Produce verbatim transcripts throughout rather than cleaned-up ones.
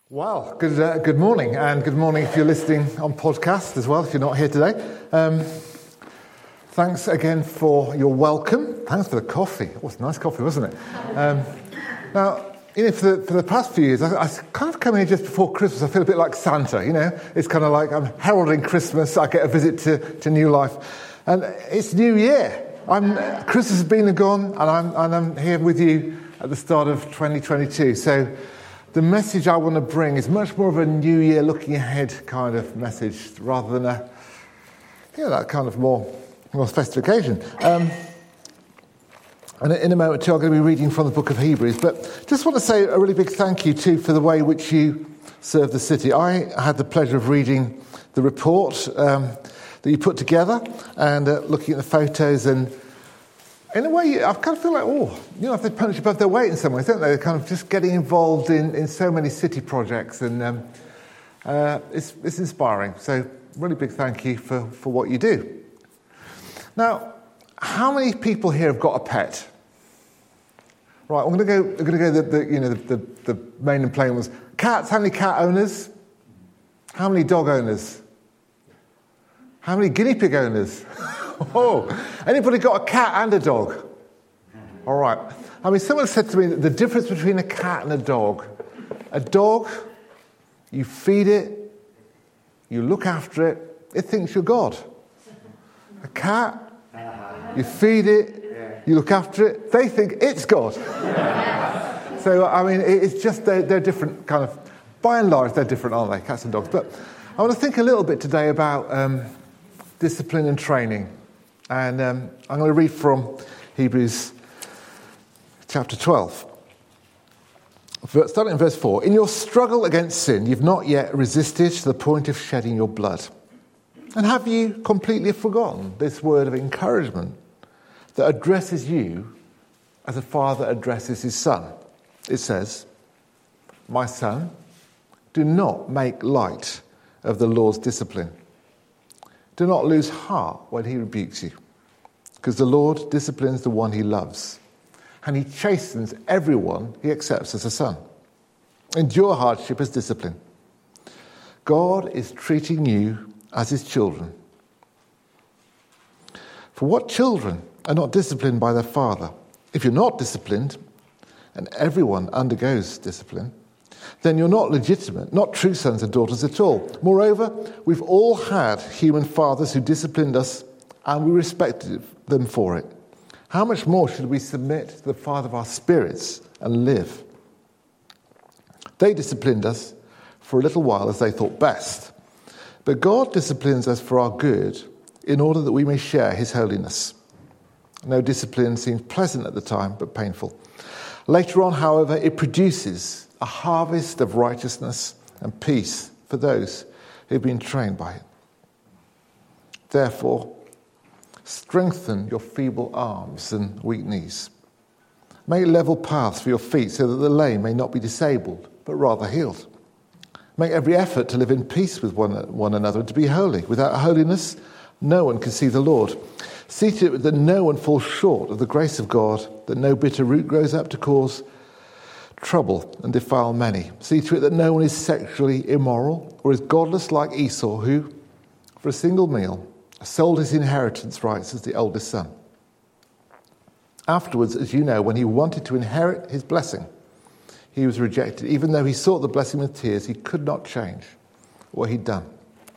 Well, good uh, good morning, and good morning if you're listening on podcast as well, if you're not here today. Um, thanks again for your welcome. Thanks for the coffee. It was nice coffee, wasn't it? Um, now, you know, for the, for the past few years, I, I kind of come here just before Christmas. I feel a bit like Santa, you know. It's kind of like I'm heralding Christmas. I get a visit to, to new life. And it's New Year. I'm, Christmas has been and gone, and I'm, and I'm here with you at the start of twenty twenty-two. So the message I want to bring is much more of a New Year looking ahead kind of message rather than a, you know, that kind of more, more festive occasion. Um, and in a moment too, I'm going to be reading from the book of Hebrews. But just want to say a really big thank you too for the way which you serve the city. I had the pleasure of reading the report um, that you put together and uh, looking at the photos, and in a way, I kind of feel like, oh, you know, if they punch above their weight in some ways, don't they? They're kind of just getting involved in, in so many city projects, and um, uh, it's, it's inspiring. So, really big thank you for, for what you do. Now, how many people here have got a pet? Right, I'm going to go. I'm going to go. The, the you know the, the, the main and plain ones. Cats. How many cat owners? How many dog owners? How many guinea pig owners? Oh, anybody got a cat and a dog? All right. I mean, someone said to me that the difference between a cat and a dog, a dog, you feed it, you look after it, it thinks you're God. A cat, you feed it, you look after it, they think it's God. So, I mean, it's just, they're, they're different kind of, by and large, they're different, aren't they, cats and dogs? But I want to think a little bit today about um, discipline and training. And um, I'm going to read from Hebrews chapter twelve. Starting in verse four. In your struggle against sin, you've not yet resisted to the point of shedding your blood. And have you completely forgotten this word of encouragement that addresses you as a father addresses his son? It says, my son, do not make light of the Lord's discipline. Do not lose heart when he rebukes you, because the Lord disciplines the one he loves, and he chastens everyone he accepts as a son. Endure hardship as discipline. God is treating you as his children. For what children are not disciplined by their father? If you're not disciplined, and everyone undergoes discipline, then you're not legitimate, not true sons and daughters at all. Moreover, we've all had human fathers who disciplined us, and we respected them for it. How much more should we submit to the Father of our spirits and live? They disciplined us for a little while as they thought best. But God disciplines us for our good, in order that we may share his holiness. No discipline seems pleasant at the time, but painful. Later on, however, it produces a harvest of righteousness and peace for those who've been trained by it. Therefore, strengthen your feeble arms and weak knees. Make level paths for your feet so that the lame may not be disabled, but rather healed. Make every effort to live in peace with one, one another and to be holy. Without holiness, no one can see the Lord. See to it that no one falls short of the grace of God, that no bitter root grows up to cause trouble and defile many. See to it that no one is sexually immoral or is godless like Esau, who, for a single meal, sold his inheritance rights as the oldest son. Afterwards, as you know, when he wanted to inherit his blessing, he was rejected. Even though he sought the blessing with tears, he could not change what he'd done.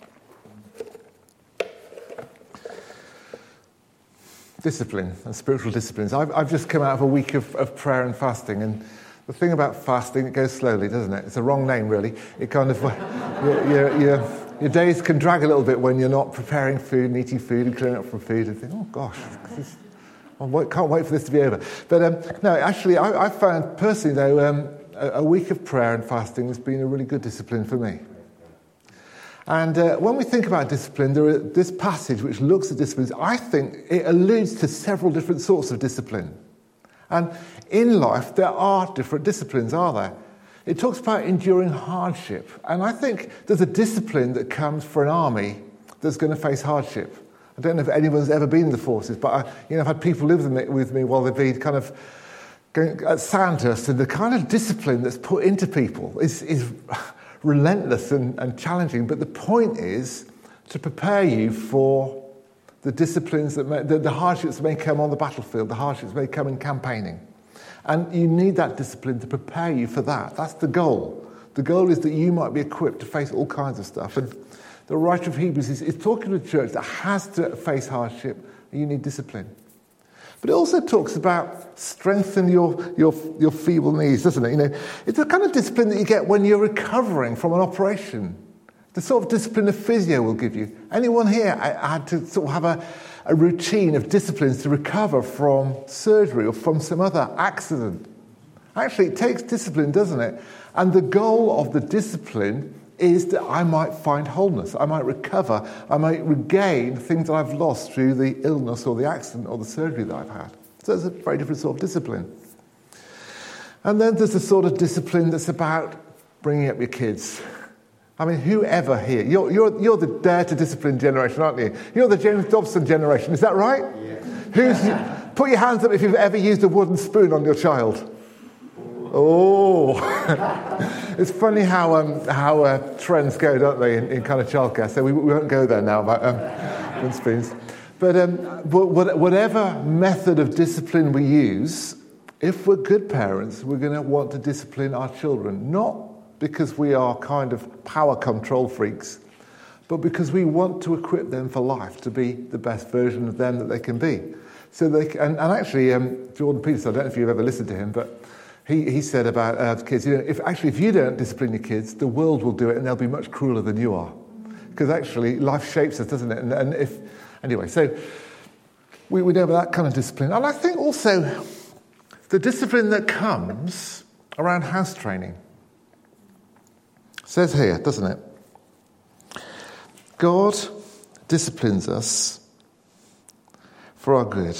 Discipline and spiritual disciplines. I've, I've just come out of a week of, of prayer and fasting, and the thing about fasting, it goes slowly, doesn't it? It's a wrong name, really. It kind of, your, your, your, your days can drag a little bit when you're not preparing food and eating food and clearing up from food and think, oh gosh, this, I can't wait for this to be over. But um, no, actually, I, I found personally, though, um, a, a week of prayer and fasting has been a really good discipline for me. And uh, when we think about discipline, there is this passage which looks at disciplines. I think it alludes to several different sorts of discipline. And in life, there are different disciplines, are there? It talks about enduring hardship. And I think there's a discipline that comes for an army that's going to face hardship. I don't know if anyone's ever been in the forces, but I, you know, I've had people live with me, with me while they've been kind of going at Sandhurst, and the kind of discipline that's put into people is, is relentless and, and challenging, but the point is to prepare you for the disciplines, that may, the, the hardships that may come on the battlefield, the hardships that may come in campaigning. And you need that discipline to prepare you for that. That's the goal. The goal is that you might be equipped to face all kinds of stuff. And the writer of Hebrews is, is talking to a church that has to face hardship, and you need discipline. But it also talks about strengthen your, your, your feeble knees, doesn't it? You know, it's the kind of discipline that you get when you're recovering from an operation. The sort of discipline a physio will give you. Anyone here I, I had to sort of have a, a routine of disciplines to recover from surgery or from some other accident. Actually, it takes discipline, doesn't it? And the goal of the discipline is that I might find wholeness, I might recover, I might regain things that I've lost through the illness or the accident or the surgery that I've had. So it's a very different sort of discipline. And then there's the sort of discipline that's about bringing up your kids. I mean, whoever here, you're, you're, you're the dare to discipline generation, aren't you? You're the James Dobson generation, is that right? Yeah. Who's, put your hands up if you've ever used a wooden spoon on your child. Oh, it's funny how um, how uh, trends go, don't they, in, in kind of childcare. So we, we won't go there now about um, wooden spoons. But, um, but whatever method of discipline we use, if we're good parents, we're going to want to discipline our children, not because we are kind of power control freaks, but because we want to equip them for life to be the best version of them that they can be. So they can, and, and actually, um, Jordan Peterson, I don't know if you've ever listened to him, but He he said about uh, kids, you know, if actually if you don't discipline your kids, the world will do it, and they'll be much crueler than you are, because actually life shapes us, doesn't it? And, and if anyway, so we we know about that kind of discipline, and I think also the discipline that comes around house training. It says here, doesn't it? God disciplines us for our good,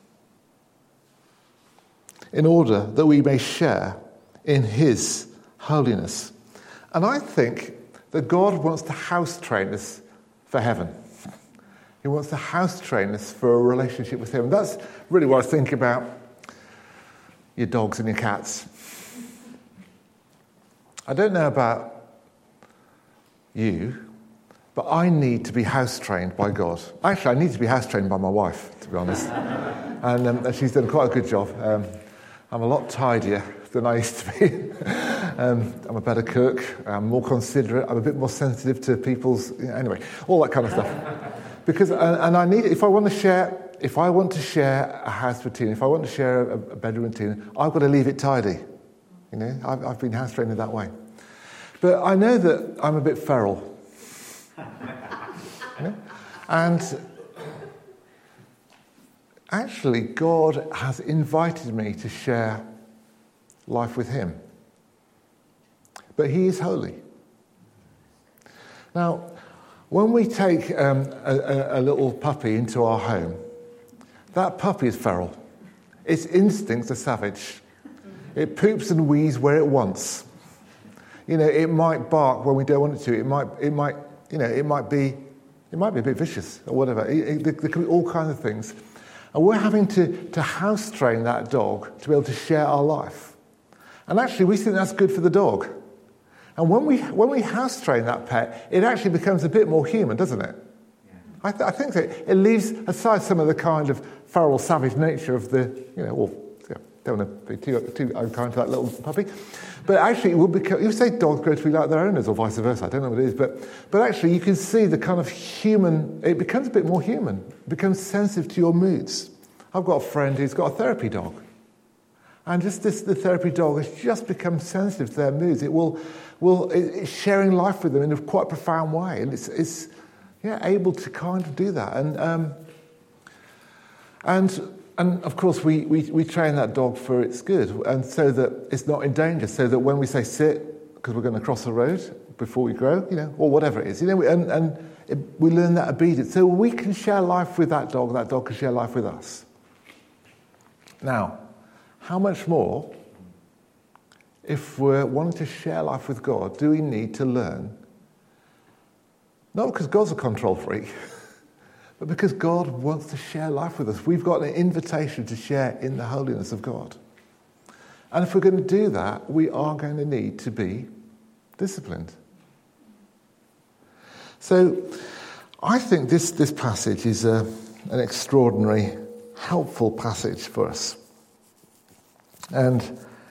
in order that we may share in his holiness. And I think that God wants to house train us for heaven. He wants to house train us for a relationship with him. That's really what I was thinking about your dogs and your cats. I don't know about you, but I need to be house trained by God. Actually, I need to be house trained by my wife, to be honest. and, um, and she's done quite a good job. Um, I'm a lot tidier than I used to be. um, I'm a better cook. I'm more considerate. I'm a bit more sensitive to people's... You know, anyway, all that kind of stuff. Because, and, and I need... If I want to share... If I want to share a house routine, if I want to share a, a bedroom routine, I've got to leave it tidy. You know, I've, I've been house trained in that way. But I know that I'm a bit feral. You know? And... Actually, God has invited me to share life with him. But he is holy. Now, when we take um, a, a little puppy into our home, that puppy is feral. Its instincts are savage. It poops and wheezes where it wants. You know, it might bark when we don't want it to. It might, it might, you know, it might be, it might be a bit vicious or whatever. It, it, there can be all kinds of things. And we're having to, to house train that dog to be able to share our life. And actually, we think that's good for the dog. And when we when we house train that pet, it actually becomes a bit more human, doesn't it? Yeah. I, th- I think so. It leaves aside some of the kind of feral, savage nature of the, you know, well, yeah, don't want to be too, too unkind to that little puppy. But actually, it will become, you say dogs grow to be like their owners or vice versa, I don't know what it is, but but actually you can see the kind of human, it becomes a bit more human. It becomes sensitive to your moods. I've got a friend who's got a therapy dog. And just this, the therapy dog has just become sensitive to their moods. It will, will it's sharing life with them in a quite profound way. And it's, it's yeah, able to kind of do that. And um, and And, of course, we, we, we train that dog for its good, and so that it's not in danger, so that when we say sit, because we're going to cross the road before we grow, you know, or whatever it is, you know, and, and it, we learn that obedience. So we can share life with that dog, that dog can share life with us. Now, how much more, if we're wanting to share life with God, do we need to learn? Not because God's a control freak, but because God wants to share life with us. We've got an invitation to share in the holiness of God. And if we're going to do that, we are going to need to be disciplined. So I think this, this passage is a, an extraordinary, helpful passage for us. And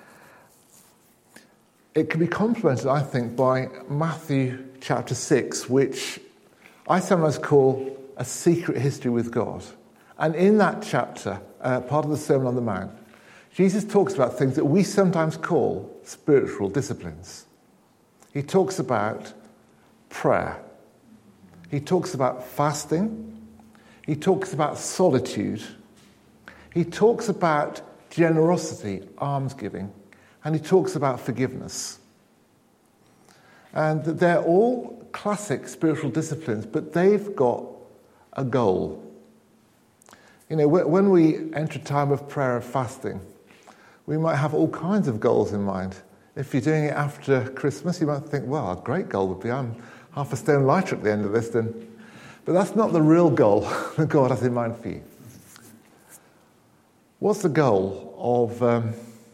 it can be complemented, I think, by Matthew chapter six, which I sometimes call a secret history with God. And in that chapter, uh, part of the Sermon on the Mount, Jesus talks about things that we sometimes call spiritual disciplines. He talks about prayer. He talks about fasting. He talks about solitude. He talks about generosity, almsgiving. And he talks about forgiveness. And they're all classic spiritual disciplines, but they've got a goal. You know, when we enter a time of prayer and fasting, we might have all kinds of goals in mind. If you're doing it after Christmas, you might think, well, a great goal would be I'm half a stone lighter at the end of this. Then. But that's not the real goal that God has in mind for you. What's the goal of um,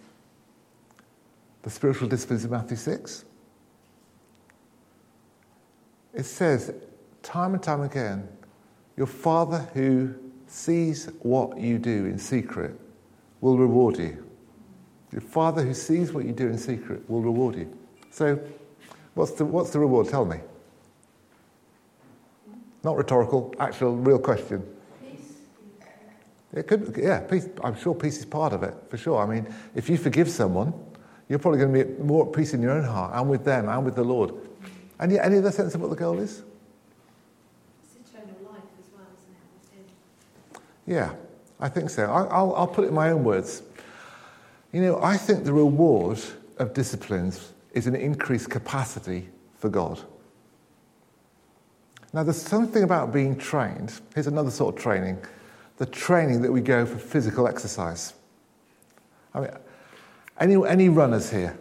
the spiritual disciplines in Matthew six? It says, time and time again, your Father who sees what you do in secret will reward you. Your Father who sees what you do in secret will reward you. So, what's the what's the reward? Tell me. Not rhetorical, actual, real question. Peace. It could, yeah, peace. I'm sure peace is part of it, for sure. I mean, if you forgive someone, you're probably going to be more at peace in your own heart and with them and with the Lord. Any any other sense of what the goal is? It's eternal life as well, isn't it? Yeah, I think so. I, I'll, I'll put it in my own words. You know, I think the reward of disciplines is an increased capacity for God. Now, there's something about being trained. Here's another sort of training. The training that we go for physical exercise. I mean, any, any runners here?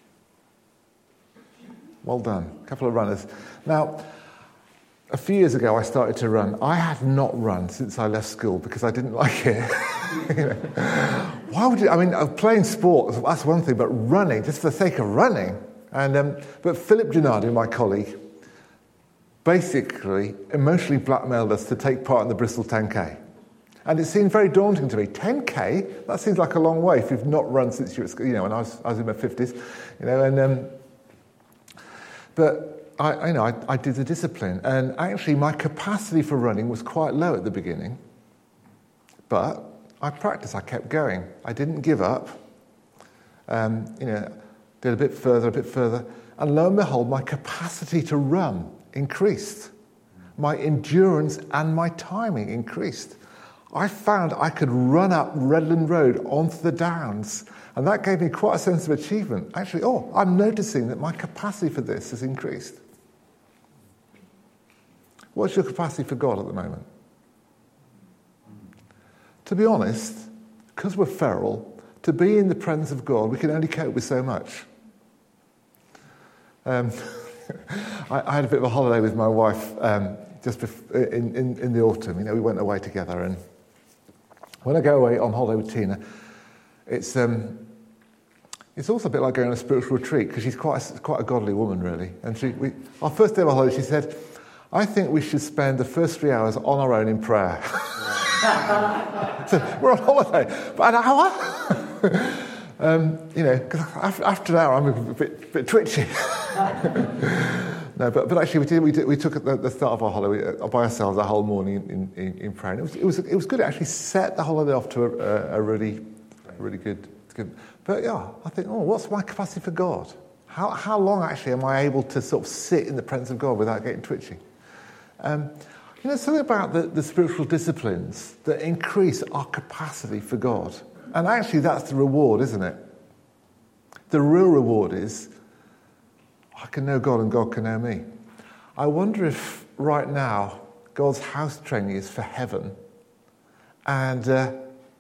Well done. A couple of runners. Now, a few years ago, I started to run. I had not run since I left school because I didn't like it. You know, why would you? I mean, playing sport, that's one thing, but running, just for the sake of running. And um, But Philip Gennady, my colleague, basically emotionally blackmailed us to take part in the Bristol ten K. And it seemed very daunting to me. ten K? That seems like a long way if you've not run since you were at school, you know, when I was, I was in my fifties. You know, and um, But I, you know, I, I did the discipline, and actually my capacity for running was quite low at the beginning. But I practiced, I kept going. I didn't give up. Um, you know, did a bit further, a bit further. And lo and behold, my capacity to run increased. My endurance and my timing increased. I found I could run up Redland Road onto the Downs, and that gave me quite a sense of achievement. Actually, oh, I'm noticing that my capacity for this has increased. What's your capacity for God at the moment? To be honest, because we're feral, to be in the presence of God, we can only cope with so much. Um, I, I had a bit of a holiday with my wife um, just before, in, in, in the autumn. You know, we went away together, and when I go away on holiday with Tina, it's um, it's also a bit like going on a spiritual retreat because she's quite a, quite a godly woman, really. And she, we, our first day of our holiday, she said, "I think we should spend the first three hours on our own in prayer." So we're on holiday, but an hour. um, you know, because after, after an hour, I'm a bit, a bit twitchy. No, but, but actually we did, we did, we took at the, the start of our holiday by ourselves the whole morning in, in, in prayer. And it was it was it was good. It actually set the holiday off to a, a really really good good. But yeah, I think, oh, what's my capacity for God? How how long actually am I able to sort of sit in the presence of God without getting twitchy? Um, you know, something about the, the spiritual disciplines that increase our capacity for God. And actually that's the reward, isn't it? The real reward is I can know God and God can know me. I wonder if right now God's house training is for heaven. And, uh,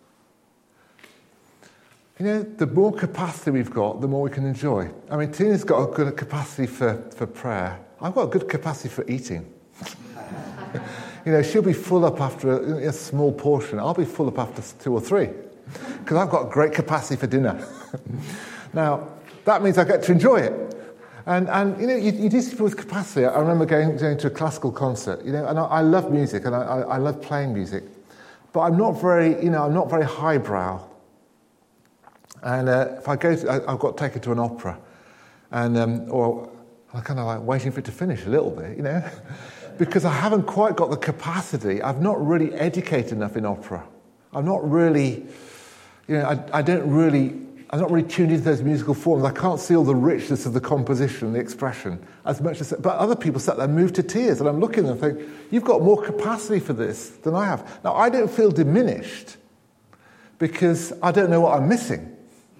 you know, the more capacity we've got, the more we can enjoy. I mean, Tina's got a good capacity for, for prayer. I've got a good capacity for eating. You know, she'll be full up after a, a small portion. I'll be full up after two or three. Because I've got great capacity for dinner. Now, that means I get to enjoy it. And, and you know, you, you do see people with capacity. I remember going, going to a classical concert, you know, and I, I love music, and I, I, I love playing music. But I'm not very, you know, I'm not very highbrow. And uh, if I go to, I, I've got taken to an opera, and um, or I'm kind of like waiting for it to finish a little bit, you know, because I haven't quite got the capacity. I've not really educated enough in opera. I'm not really, you know, I, I don't really, I'm not really tuned into those musical forms. I can't see all the richness of the composition, the expression, as much as, but other people sat there moved to tears, and I'm looking at them and think, you've got more capacity for this than I have. Now, I don't feel diminished because I don't know what I'm missing.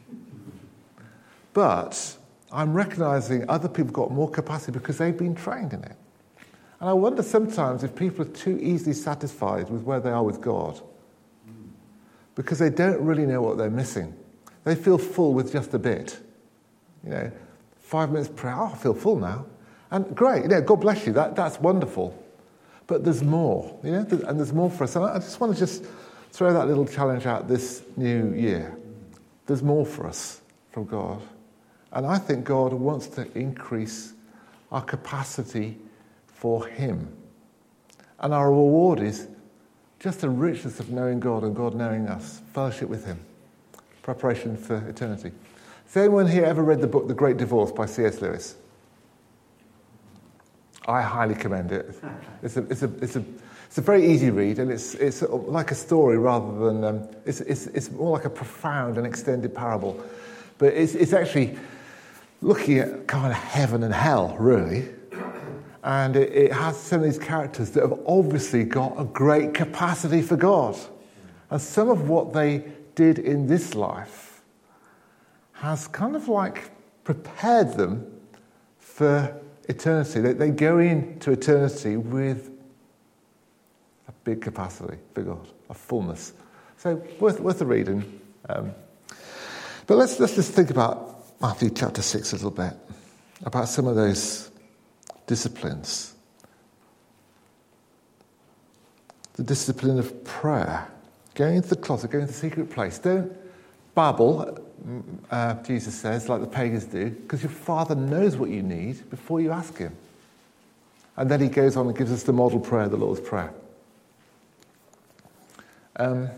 But I'm recognizing other people have got more capacity because they've been trained in it. And I wonder sometimes if people are too easily satisfied with where they are with God because they don't really know what they're missing. They feel full with just a bit. You know, five minutes prayer, oh, I feel full now. And great, you know, God bless you, that, that's wonderful. But there's more, you know, and there's more for us. And I just want to just throw that little challenge out this new year. There's more for us from God. And I think God wants to increase our capacity for Him. And our reward is just the richness of knowing God and God knowing us, fellowship with Him, preparation for eternity. Has anyone here ever read the book The Great Divorce by C S Lewis? I highly commend it. It's a, it's a, it's a, it's a very easy read, and it's, it's like a story rather than, um, it's, it's, it's more like a profound and extended parable. But it's, it's actually looking at kind of heaven and hell, really. And it, it has some of these characters that have obviously got a great capacity for God. And some of what they did in this life has kind of like prepared them for eternity. They, they go into eternity with a big capacity for God, a fullness. So worth, worth a reading. Um, but let's, let's just think about Matthew chapter six a little bit, about some of those disciplines. The discipline of prayer, going into the closet, going into the secret place. Don't babble, uh, Jesus says, like the pagans do, because your Father knows what you need before you ask Him. And then He goes on and gives us the model prayer, the Lord's Prayer. Um,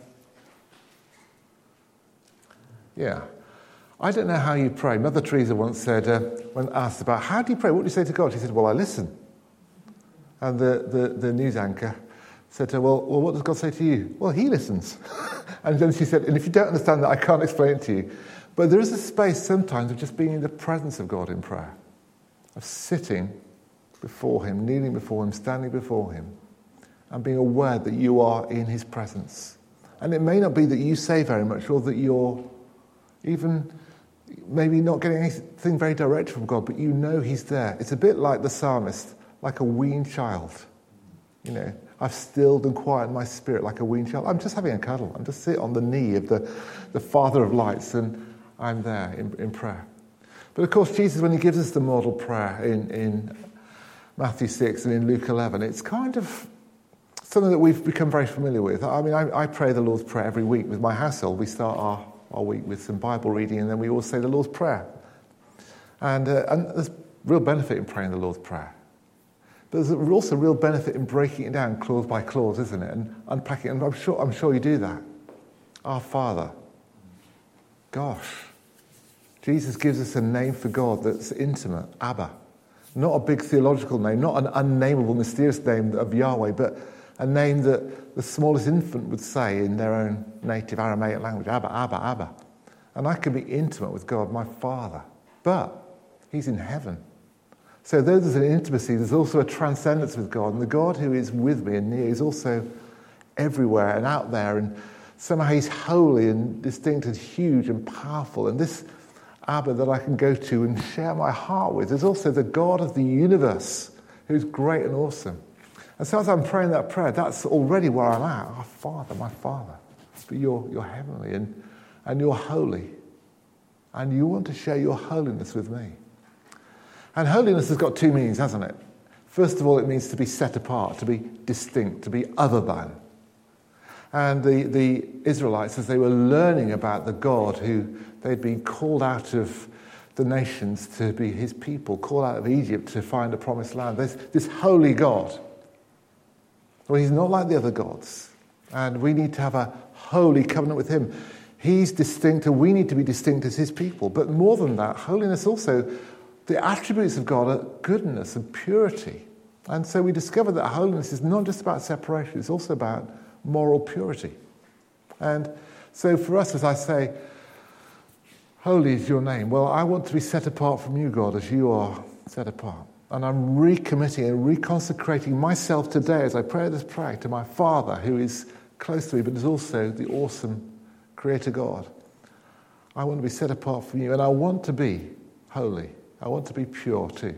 yeah. I don't know how you pray. Mother Teresa once said, uh, when asked about, how do you pray? What do you say to God? She said, well, I listen. And the, the, the news anchor said to her, well, well, what does God say to you? Well, He listens. And then she said, and if you don't understand that, I can't explain it to you. But there is a space sometimes of just being in the presence of God in prayer, of sitting before Him, kneeling before Him, standing before Him, and being aware that you are in His presence. And it may not be that you say very much, or that you're even maybe not getting anything very direct from God, but you know He's there. It's a bit like the psalmist, like a weaned child. You know, I've stilled and quieted my spirit like a weaned child. I'm just having a cuddle. I'm just sitting on the knee of the, the Father of lights, and I'm there in, in prayer. But of course, Jesus, when He gives us the model prayer in, in Matthew six and in Luke eleven, it's kind of something that we've become very familiar with. I mean, I, I pray the Lord's Prayer every week with my household. We start our our week with some Bible reading, and then we all say the Lord's Prayer. And, uh, and there's real benefit in praying the Lord's Prayer. But there's also real benefit in breaking it down clause by clause, isn't it? And unpacking it. And I'm sure, I'm sure you do that. Our Father. Gosh. Jesus gives us a name for God that's intimate. Abba. Not a big theological name, not an unnameable, mysterious name of Yahweh, but a name that the smallest infant would say in their own native Aramaic language, Abba, Abba, Abba. And I can be intimate with God, my Father. But He's in heaven. So though there's an intimacy, there's also a transcendence with God. And the God who is with me and near is also everywhere and out there. And somehow He's holy and distinct and huge and powerful. And this Abba that I can go to and share my heart with is also the God of the universe, who's great and awesome. And so as I'm praying that prayer, that's already where I'm at. Our Father, my Father. But you're, you're heavenly and, and you're holy. And you want to share your holiness with me. And holiness has got two meanings, hasn't it? First of all, it means to be set apart, to be distinct, to be other than. And the, the Israelites, as they were learning about the God who they'd been called out of the nations to be his people, called out of Egypt to find a promised land. There's this holy God. Well, he's not like the other gods. And we need to have a holy covenant with him. He's distinct and we need to be distinct as his people. But more than that, holiness also, the attributes of God are goodness and purity. And so we discover that holiness is not just about separation, it's also about moral purity. And so for us, as I say, holy is your name. Well, I want to be set apart from you, God, as you are set apart. And I'm recommitting and reconsecrating myself today as I pray this prayer to my Father, who is close to me, but is also the awesome Creator God. I want to be set apart from you, and I want to be holy. I want to be pure too.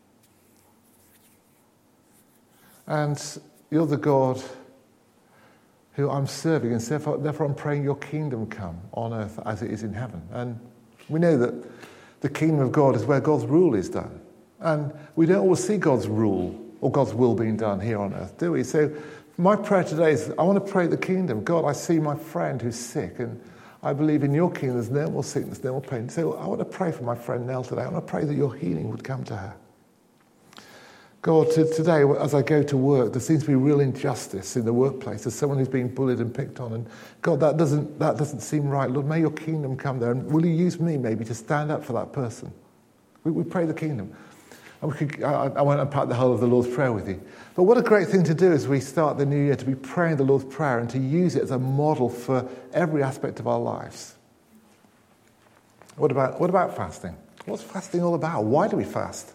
And you're the God who I'm serving, and therefore, therefore I'm praying your kingdom come on earth as it is in heaven. And we know that the kingdom of God is where God's rule is done. And we don't always see God's rule or God's will being done here on earth, do we? So my prayer today is I want to pray the kingdom. God, I see my friend who's sick, and I believe in your kingdom there's no more sickness, no more pain. So I want to pray for my friend Nell today. I want to pray that your healing would come to her. God, today, as I go to work, there seems to be real injustice in the workplace. There's someone who's being bullied and picked on, and God, that doesn't that doesn't seem right. Lord, may your kingdom come there, and will you use me maybe to stand up for that person? We, we pray the kingdom. And we could, I, I won't unpack the whole of the Lord's Prayer with you. But what a great thing to do as we start the new year, to be praying the Lord's Prayer and to use it as a model for every aspect of our lives. What about, what about fasting? What's fasting all about? Why do we fast?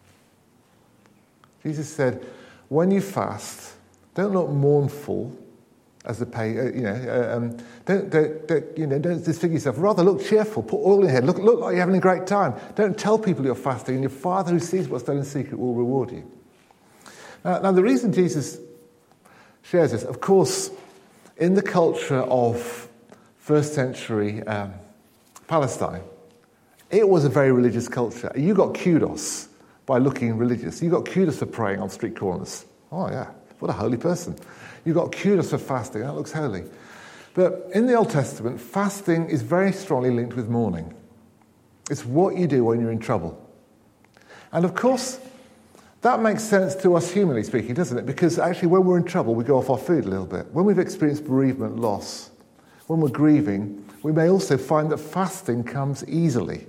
Jesus said, when you fast, don't look mournful as the pay, uh, you know, uh, um, don't, don't, don't, you know, don't disfigure yourself. Rather, look cheerful. Put oil in your head. Look, look like you're having a great time. Don't tell people you're fasting, and your Father who sees what's done in secret will reward you. Uh, now, the reason Jesus shares this, of course, in the culture of first century um, Palestine, it was a very religious culture. You got kudos by looking religious. You got kudos for praying on street corners. Oh, yeah, what a holy person. You got kudos for fasting. That looks holy. But in the Old Testament, fasting is very strongly linked with mourning. It's what you do when you're in trouble. And of course, that makes sense to us humanly speaking, doesn't it? Because actually when we're in trouble, we go off our food a little bit. When we've experienced bereavement, loss, when we're grieving, we may also find that fasting comes easily.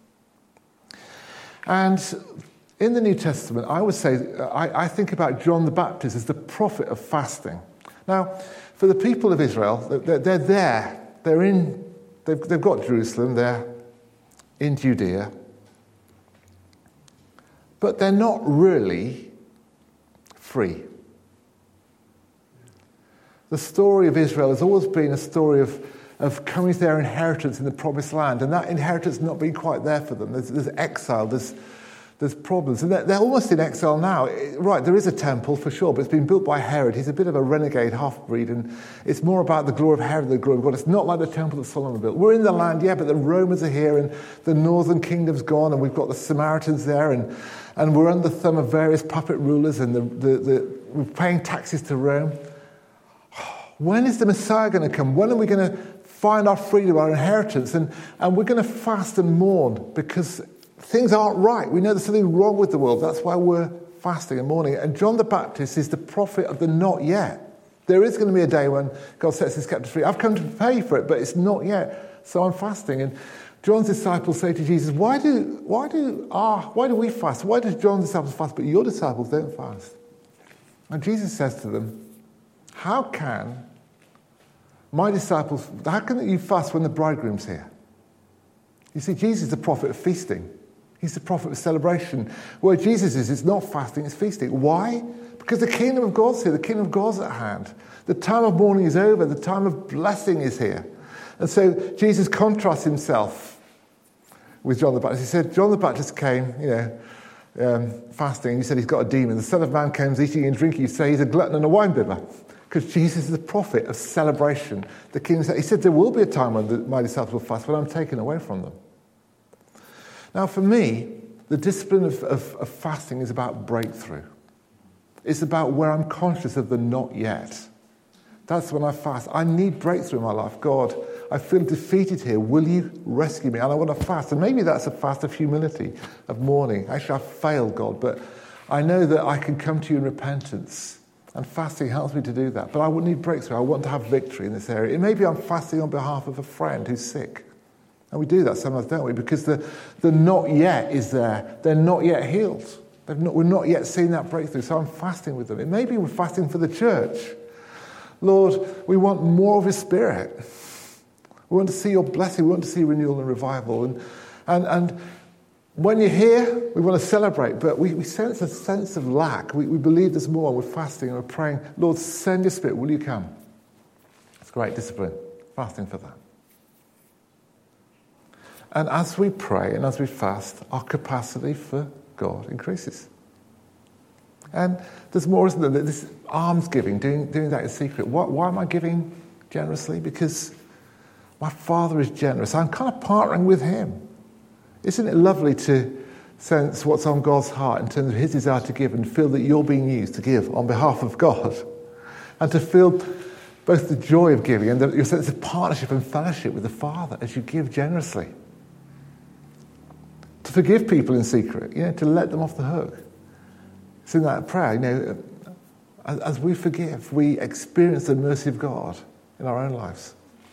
And in the New Testament, I would say, I, I think about John the Baptist as the prophet of fasting. Now, for the people of Israel, they're, they're there. They're in, they've, they've got Jerusalem, they're in Judea. But they're not really free. The story of Israel has always been a story of, of coming to their inheritance in the promised land, and that inheritance not being quite there for them. There's, there's exile, there's There's problems. And they're, they're almost in exile now. Right, there is a temple for sure, but it's been built by Herod. He's a bit of a renegade half-breed, and it's more about the glory of Herod than the glory of God. It's not like the temple that Solomon built. We're in the land, yeah, but the Romans are here, and the northern kingdom's gone, and we've got the Samaritans there, and, and we're under the thumb of various puppet rulers, and the, the, the, we're paying taxes to Rome. When is the Messiah going to come? When are we going to find our freedom, our inheritance? And, and we're going to fast and mourn because things aren't right. We know there's something wrong with the world. That's why we're fasting and mourning. And John the Baptist is the prophet of the not yet. There is going to be a day when God sets his captives free. I've come to pay for it, but it's not yet. So I'm fasting. And John's disciples say to Jesus, why do why do ah why do we fast? Why does John's disciples fast, but your disciples don't fast? And Jesus says to them, how can my disciples, how can you fast when the bridegroom's here? You see, Jesus is the prophet of feasting. He's the prophet of celebration. Where Jesus is, it's not fasting, it's feasting. Why? Because the kingdom of God's here. The kingdom of God's at hand. The time of mourning is over. The time of blessing is here. And so Jesus contrasts himself with John the Baptist. He said, John the Baptist came, you know, um, fasting, and he said he's got a demon. The Son of Man comes eating and drinking. You say he's a glutton and a winebibber. Because Jesus is the prophet of celebration. The king said, he said, there will be a time when the, my disciples will fast, when I'm taken away from them. Now, for me, the discipline of, of, of fasting is about breakthrough. It's about where I'm conscious of the not yet. That's when I fast. I need breakthrough in my life. God, I feel defeated here. Will you rescue me? And I want to fast. And maybe that's a fast of humility, of mourning. Actually, I've failed, God, but I know that I can come to you in repentance. And fasting helps me to do that. But I would need breakthrough. I want to have victory in this area. It may be I'm fasting on behalf of a friend who's sick. And we do that sometimes, don't we? Because the, the not yet is there. They're not yet healed. They've not, we're not yet seeing that breakthrough. So I'm fasting with them. It may be we're fasting for the church. Lord, we want more of His Spirit. We want to see your blessing. We want to see renewal and revival. And and, and when you're here, we want to celebrate. But we, we sense a sense of lack. We, we believe there's more. And we're fasting and we're praying, Lord, send your Spirit. Will you come? It's great discipline. Fasting for that. And as we pray and as we fast, our capacity for God increases. And there's more, isn't there? This alms giving, doing, doing that in secret. Why, why am I giving generously? Because my Father is generous. I'm kind of partnering with Him. Isn't it lovely to sense what's on God's heart in terms of His desire to give and feel that you're being used to give on behalf of God? And to feel both the joy of giving and the, your sense of partnership and fellowship with the Father as you give generously. To forgive people in secret, you know, to let them off the hook. It's in that prayer, you know, as we forgive, we experience the mercy of God in our own lives.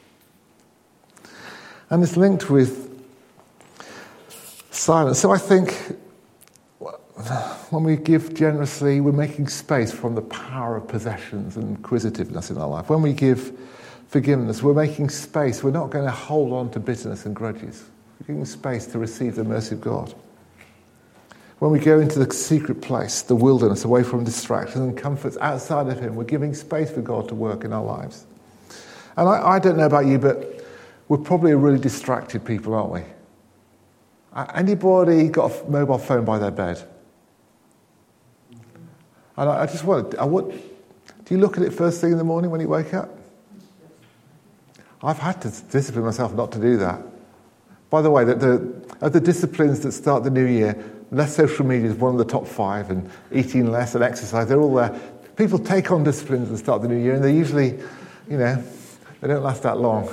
And it's linked with silence. So I think when we give generously, we're making space from the power of possessions and inquisitiveness in our life. When we give forgiveness, we're making space. We're not going to hold on to bitterness and grudges. We're giving space to receive the mercy of God. When we go into the secret place, the wilderness, away from distractions and comforts outside of Him, we're giving space for God to work in our lives. And I, I don't know about you, but we're probably really distracted people, aren't we? Anybody got a mobile phone by their bed? And I, I just want, I want, do you look at it first thing in the morning when you wake up? I've had to discipline myself not to do that. By the way, the, the, of the disciplines that start the new year, less social media is one of the top five, and eating less and exercise, they're all there. People take on disciplines and start the new year, and they usually, you know, they don't last that long.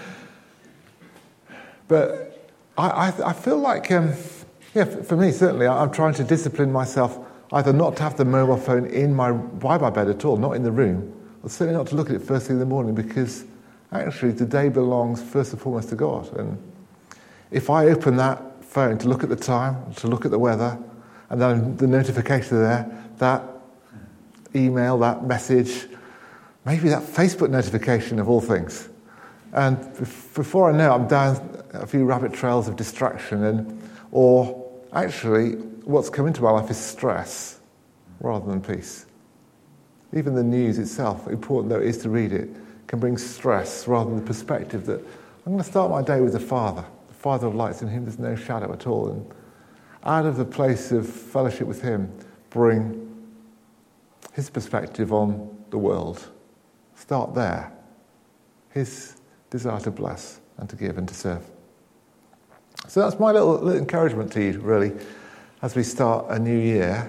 But I, I, I feel like, um, yeah, for me, certainly, I'm trying to discipline myself either not to have the mobile phone in my, by my bed at all, not in the room, or certainly not to look at it first thing in the morning, because actually the day belongs first and foremost to God. And if I open that phone to look at the time, to look at the weather, and then the notification there, that email, that message, maybe that Facebook notification of all things. And before I know it, I'm down a few rabbit trails of distraction, and or actually what's come into my life is stress rather than peace. Even the news itself, important though it is to read it, can bring stress rather than the perspective that I'm going to start my day with the Father, the Father of lights, in whom there's no shadow at all. And out of the place of fellowship with Him, bring His perspective on the world. Start there. His desire to bless and to give and to serve. So that's my little, little encouragement to you, really, as we start a new year.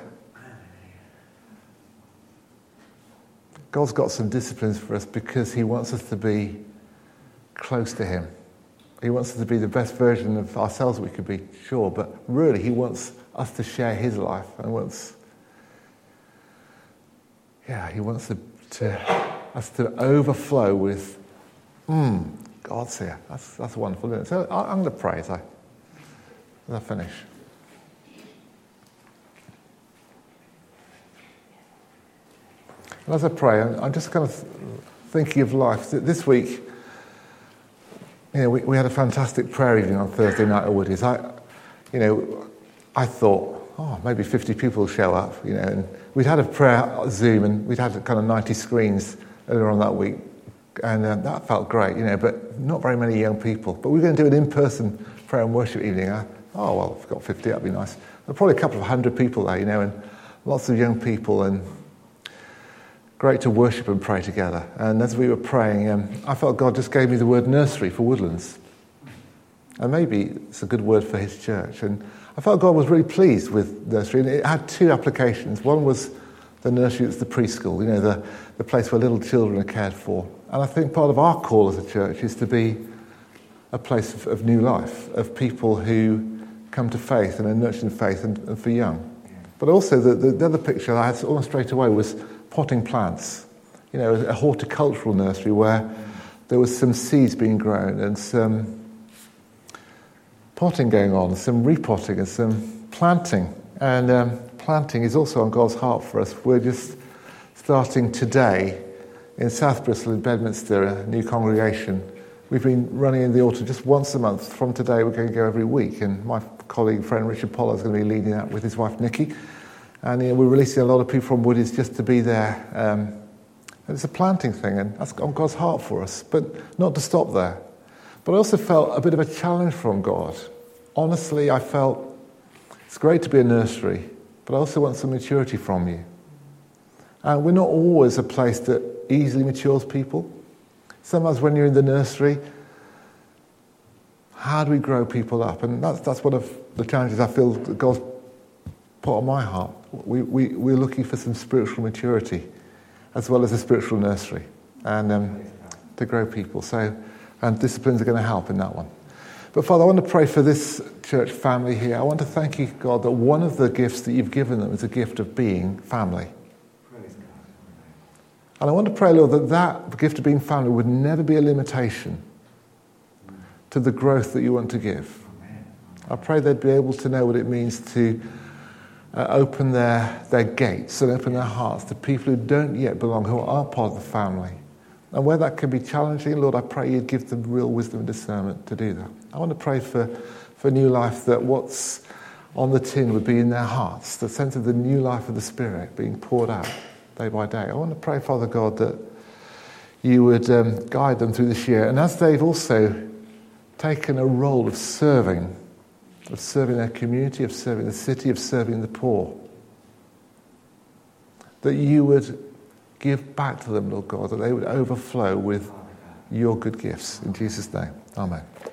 God's got some disciplines for us because He wants us to be close to Him. He wants us to be the best version of ourselves we could be, sure, but really He wants us to share His life and wants, yeah, He wants to, to us to overflow with, hmm, God's here. That's that's wonderful, isn't it? So I'm going to pray as I, as I finish. And as I pray, I'm just kind of thinking of life. This week, you know, we, we had a fantastic prayer evening on Thursday night at Woody's. I, you know, I thought, oh, maybe fifty people will show up, you know, and we'd had a prayer on Zoom, and we'd had kind of ninety screens earlier on that week, and uh, that felt great, you know, but not very many young people. But we we're going to do an in-person prayer and worship evening. I, oh, well, if we've got fifty, that'd be nice. There were probably a couple of hundred people there, you know, and lots of young people, and great to worship and pray together. And as we were praying, um, I felt God just gave me the word nursery for Woodlands. And maybe it's a good word for His church. And I felt God was really pleased with nursery. And it had two applications. One was the nursery, it's the preschool, you know, the, the place where little children are cared for. And I think part of our call as a church is to be a place of, of new life, of people who come to faith and are nurtured in faith, and, and for young. But also the, the, the other picture I had almost straight away was potting plants. You know, a horticultural nursery where there was some seeds being grown and some potting going on, some repotting and some planting. And um, planting is also on God's heart for us. We're just starting today in South Bristol in Bedminster, a new congregation. We've been running in the altar just once a month. From today, we're going to go every week. And my colleague, friend Richard Pollard, is going to be leading that with his wife, Nikki. And you know, we're releasing a lot of people from Woodies just to be there. Um, and it's a planting thing, and that's on God's heart for us. But not to stop there. But I also felt a bit of a challenge from God. Honestly, I felt it's great to be a nursery, but I also want some maturity from you. And we're not always a place that easily matures people. Sometimes when you're in the nursery, how do we grow people up? And that's that's one of the challenges I feel that God's put on my heart. We, we, we're looking for some spiritual maturity as well as a spiritual nursery and um, to grow people. So, and disciplines are going to help in that one. But Father, I want to pray for this church family here. I want to thank you, God, that one of the gifts that you've given them is a gift of being family. And I want to pray, Lord, that that gift of being family would never be a limitation to the growth that you want to give. I pray they'd be able to know what it means to uh, open their, their gates and open their hearts to people who don't yet belong, who are part of the family. And where that can be challenging, Lord, I pray you'd give them real wisdom and discernment to do that. I want to pray for, for New Life, that what's on the tin would be in their hearts, the sense of the new life of the Spirit being poured out day by day. I want to pray, Father God, that you would um, guide them through this year. And as they've also taken a role of serving, of serving their community, of serving the city, of serving the poor, that you would give back to them, Lord God, that they would overflow with your good gifts. In Jesus' name, amen.